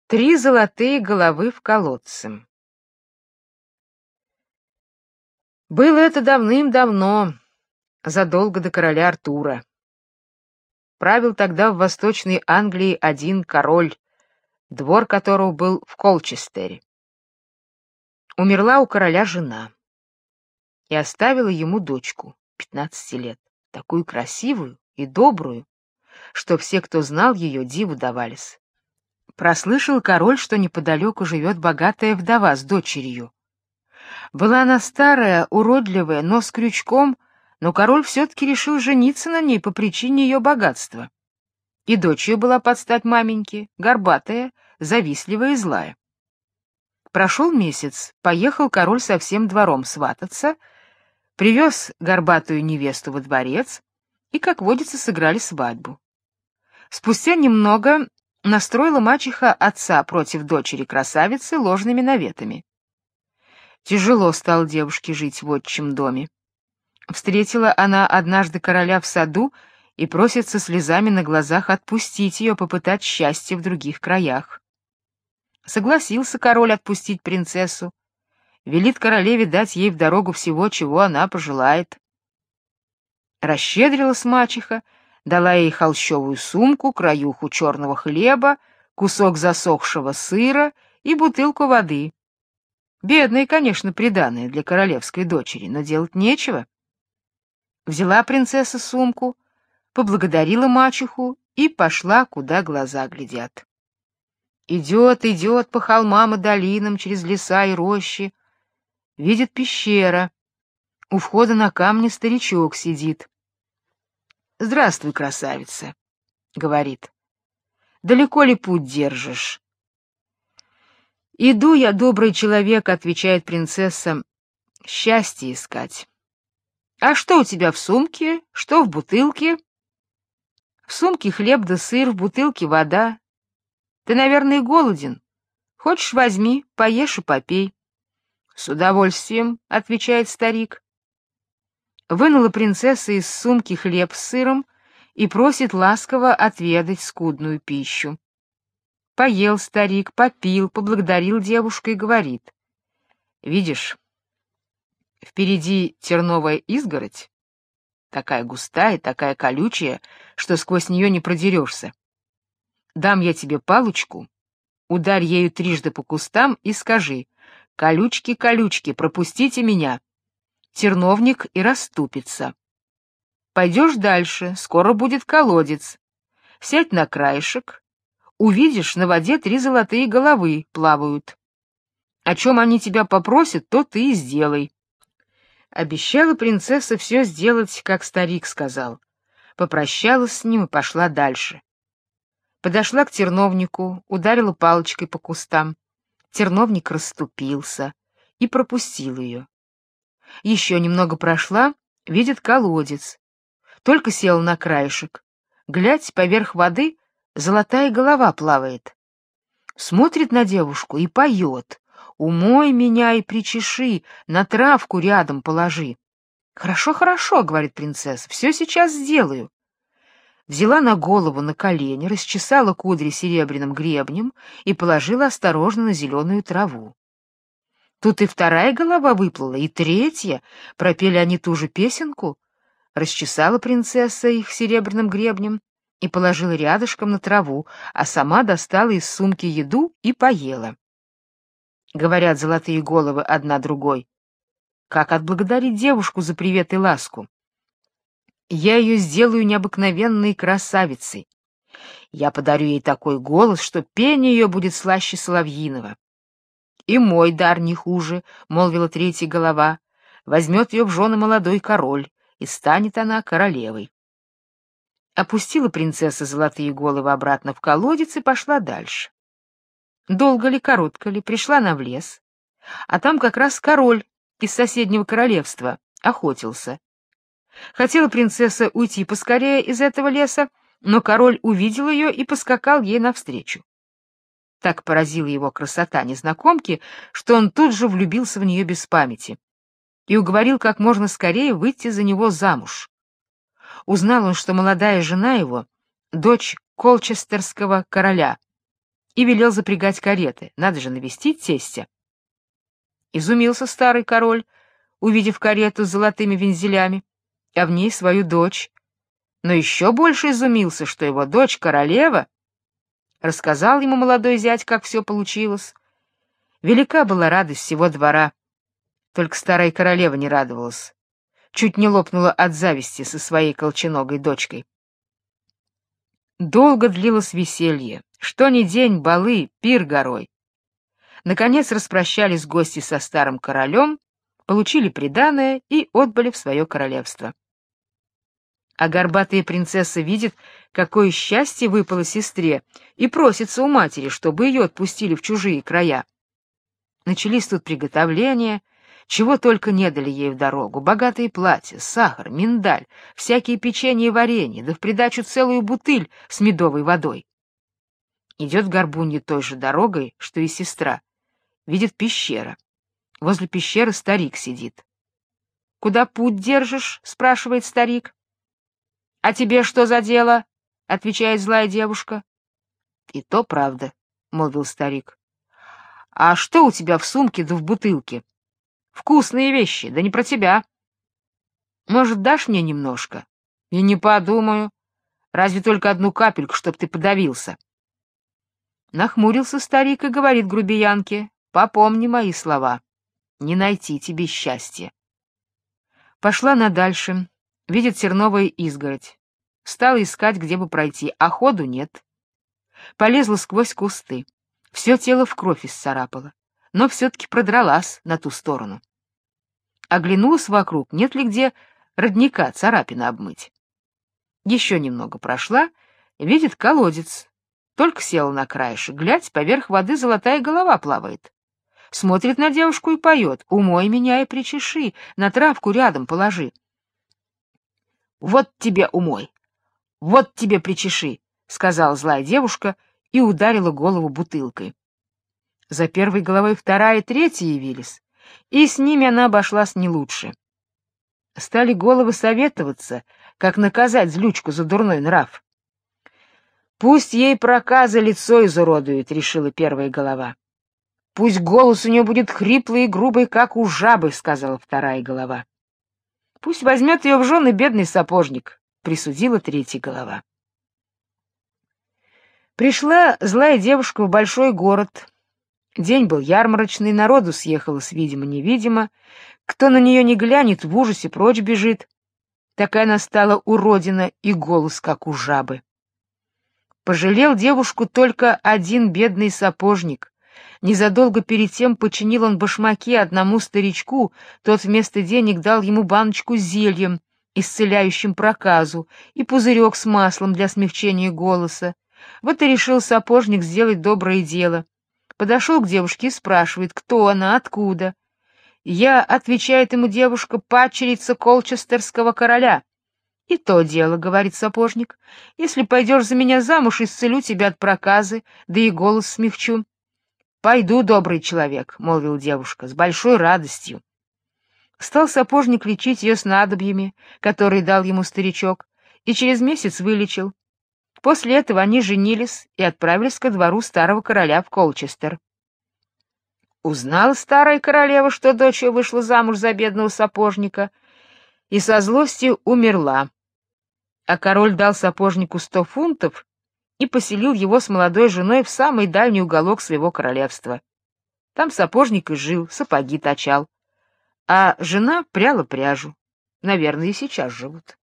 Три золотые головы в колодце. Было это давным-давно, задолго до короля Артура. Правил тогда в Восточной Англии один король, двор которого был в Колчестере. Умерла у короля жена и оставила ему дочку 15 лет, такую красивую и добрую, что все, кто знал ее, диву давались. Прослышал король, что неподалеку живет богатая вдова с дочерью. Была она старая, уродливая, нос крючком, но король все-таки решил жениться на ней по причине ее богатства. И дочь ее была под стать маменьке, горбатая, завистливая и злая. Прошел месяц, поехал король со всем двором свататься, привез горбатую невесту во дворец, и, как водится, сыграли свадьбу. Спустя немного настроила мачеха отца против дочери красавицы ложными наветами. Тяжело стало девушке жить в отчим доме. Встретила она однажды короля в саду и просит со слезами на глазах отпустить ее, попытать счастье в других краях. Согласился король отпустить принцессу, велит королеве дать ей в дорогу всего, чего она пожелает. Расщедрилась мачеха, дала ей холщовую сумку, краюху черного хлеба, кусок засохшего сыра и бутылку воды. Бедное, конечно, приданое для королевской дочери, но делать нечего. Взяла принцесса сумку, поблагодарила мачеху и пошла, куда глаза глядят. Идет, идет по холмам и долинам, через леса и рощи. Видит пещера. У входа на камне старичок сидит. «Здравствуй, красавица», — говорит. «Далеко ли путь держишь?» «Иду я, добрый человек», — отвечает принцесса, — «счастье искать». «А что у тебя в сумке? Что в бутылке?» «В сумке хлеб да сыр, в бутылке вода. Ты, наверное, голоден. Хочешь, возьми, поешь и попей». «С удовольствием», — отвечает старик. Вынула принцесса из сумки хлеб с сыром и просит ласково отведать скудную пищу. Поел старик, попил, поблагодарил девушку и говорит: «Видишь, впереди терновая изгородь, такая густая, такая колючая, что сквозь нее не продерешься. Дам я тебе палочку, ударь ею трижды по кустам и скажи: колючки, колючки, пропустите меня. Терновник и расступится. Пойдешь дальше, скоро будет колодец. Сядь на краешек, увидишь, на воде три золотые головы плавают. О чем они тебя попросят, то ты и сделай». Обещала принцесса все сделать, как старик сказал. Попрощалась с ним и пошла дальше. Подошла к терновнику, ударила палочкой по кустам. Терновник расступился и пропустил ее. Еще немного прошла, видит колодец. Только села на краешек. Глядь, поверх воды золотая голова плавает. Смотрит на девушку и поет: «Умой меня и причеши, на травку рядом положи». «Хорошо, хорошо», — говорит принцесса, — «все сейчас сделаю». Взяла на голову на колени, расчесала кудри серебряным гребнем и положила осторожно на зеленую траву. Тут и вторая голова выплыла, и третья. Пропели они ту же песенку. Расчесала принцесса их серебряным гребнем и положила рядышком на траву, а сама достала из сумки еду и поела. Говорят золотые головы одна другой: «Как отблагодарить девушку за привет и ласку? Я ее сделаю необыкновенной красавицей. Я подарю ей такой голос, что пение ее будет слаще соловьиного». «И мой дар не хуже», — молвила третья голова. «Возьмет ее в жены молодой король, и станет она королевой». Опустила принцесса золотые головы обратно в колодец и пошла дальше. Долго ли, коротко ли, пришла она в лес, а там как раз король из соседнего королевства охотился. Хотела принцесса уйти поскорее из этого леса, но король увидел ее и поскакал ей навстречу. Так поразила его красота незнакомки, что он тут же влюбился в нее без памяти и уговорил как можно скорее выйти за него замуж. Узнал он, что молодая жена его — дочь колчестерского короля, и велел запрягать кареты. Надо же навестить тестя. Изумился старый король, увидев карету с золотыми вензелями, а в ней свою дочь. Но еще больше изумился, что его дочь королева. Рассказал ему молодой зять, как все получилось. Велика была радость всего двора. Только старая королева не радовалась. Чуть не лопнула от зависти со своей колченогой дочкой. Долго длилось веселье. Что ни день балы, пир горой. Наконец распрощались гости со старым королем, получили приданое и отбыли в свое королевство. А горбатая принцесса видит, какое счастье выпало сестре, и просится у матери, чтобы ее отпустили в чужие края. Начались тут приготовления, чего только не дали ей в дорогу: богатые платья, сахар, миндаль, всякие печенья и варенье, да в придачу целую бутыль с медовой водой. Идет горбунья той же дорогой, что и сестра. Видит пещера. Возле пещеры старик сидит. — Куда путь держишь? — спрашивает старик. — А тебе что за дело? — отвечает злая девушка. — И то правда, — молвил старик. — А что у тебя в сумке да в бутылке? — Вкусные вещи, да не про тебя. — Может, дашь мне немножко? — И не подумаю. Разве только одну капельку, чтоб ты подавился. Нахмурился старик и говорит грубиянке: — Попомни мои слова. Не найти тебе счастья. Пошла она дальше, видит терновая изгородь. Стала искать, где бы пройти, а ходу нет. Полезла сквозь кусты. Все тело в кровь исцарапало, но все-таки продралась на ту сторону. Оглянулась вокруг, нет ли где родника царапины обмыть. Еще немного прошла, видит колодец. Только села на краешек, глядь, поверх воды золотая голова плавает. Смотрит на девушку и поет: «Умой меня и причеши, на травку рядом положи». «Вот тебе умой, вот тебе причеши», — сказала злая девушка и ударила голову бутылкой. За первой головой вторая и третья явились, и с ними она обошлась не лучше. Стали головы советоваться, как наказать злючку за дурной нрав. «Пусть ей проказа лицо изуродует», — решила первая голова. «Пусть голос у нее будет хриплый и грубый, как у жабы», — сказала вторая голова. «Пусть возьмет ее в жены бедный сапожник», — присудила третья голова. Пришла злая девушка в большой город. День был ярмарочный, народу съехалось видимо-невидимо. Кто на нее не глянет, в ужасе прочь бежит. Такая она стала уродина и голос, как у жабы. Пожалел девушку только один бедный сапожник. Незадолго перед тем починил он башмаки одному старичку, тот вместо денег дал ему баночку с зельем, исцеляющим проказу, и пузырек с маслом для смягчения голоса. Вот и решил сапожник сделать доброе дело. Подошел к девушке и спрашивает, кто она, откуда. «Я», — отвечает ему девушка, — «падчерица колчестерского короля». «И то дело», — говорит сапожник, — «если пойдешь за меня замуж, исцелю тебя от проказы, да и голос смягчу». «Пойду, добрый человек», — молвила девушка, — «с большой радостью». Стал сапожник лечить ее снадобьями, которые дал ему старичок, и через месяц вылечил. После этого они женились и отправились ко двору старого короля в Колчестер. Узнала старая королева, что дочь ее вышла замуж за бедного сапожника, и со злости умерла. А король дал сапожнику 100 фунтов и поселил его с молодой женой в самый дальний уголок своего королевства. Там сапожник и жил, сапоги точал, а жена пряла пряжу. Наверное, и сейчас живут.